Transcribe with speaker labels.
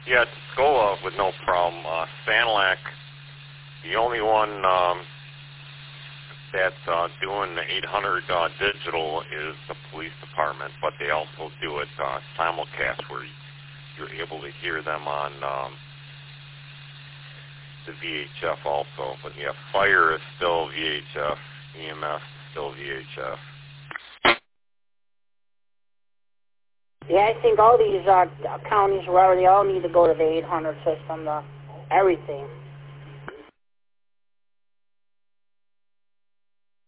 Speaker 1: Yeah, Tuscola with no problem. Sanilac, the only one that's doing the 800 digital is the police department, but they also do it simulcast where you're able to hear them on the VHF also. But yeah, fire is still VHF, EMS is still VHF.
Speaker 2: Yeah, I think all these counties, wherever, they all need to go to the 800 system, everything.